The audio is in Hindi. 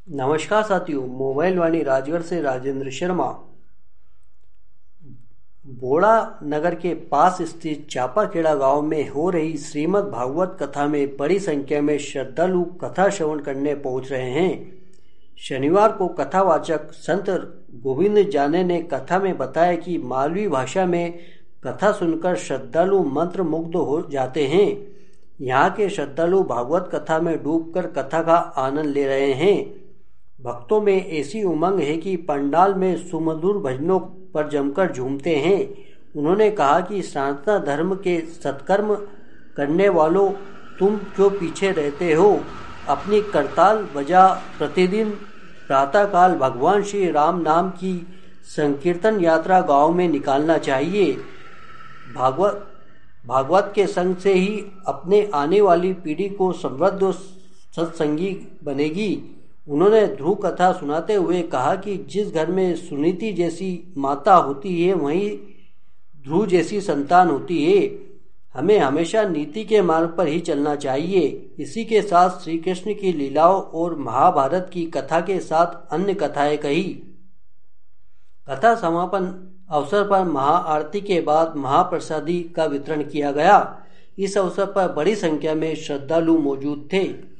नमस्कार साथियों, मोबाइल वाणी राजगढ़ से राजेंद्र शर्मा। बोड़ा नगर के पास स्थित चापाखेड़ा गांव में हो रही श्रीमद् भागवत कथा में बड़ी संख्या में श्रद्धालु कथा श्रवण करने पहुंच रहे हैं। शनिवार को कथावाचक संत गोविंद जाने ने कथा में बताया कि मालवी भाषा में कथा सुनकर श्रद्धालु मंत्र मुग्ध हो जाते हैं। यहाँ के श्रद्धालु भागवत कथा में डूबकर कथा का आनंद ले रहे हैं। भक्तों में ऐसी उमंग है कि पंडाल में सुमधुर भजनों पर जमकर झूमते हैं। उन्होंने कहा कि सनातन धर्म के सत्कर्म करने वालों, तुम जो पीछे रहते हो, अपनी करताल बजा प्रतिदिन प्रातःकाल भगवान श्री राम नाम की संकीर्तन यात्रा गांव में निकालना चाहिए। भागवत के संग से ही अपने आने वाली पीढ़ी को समृद्ध सत्संगी बनेगी। उन्होंने ध्रुव कथा सुनाते हुए कहा कि जिस घर में सुनीति जैसी माता होती है, वहीं ध्रुव जैसी संतान होती है। हमें हमेशा नीति के मार्ग पर ही चलना चाहिए। इसी के साथ श्री कृष्ण की लीलाओं और महाभारत की कथा के साथ अन्य कथाएं कही। कथा समापन अवसर पर महाआरती के बाद महाप्रसादी का वितरण किया गया। इस अवसर पर बड़ी संख्या में श्रद्धालु मौजूद थे।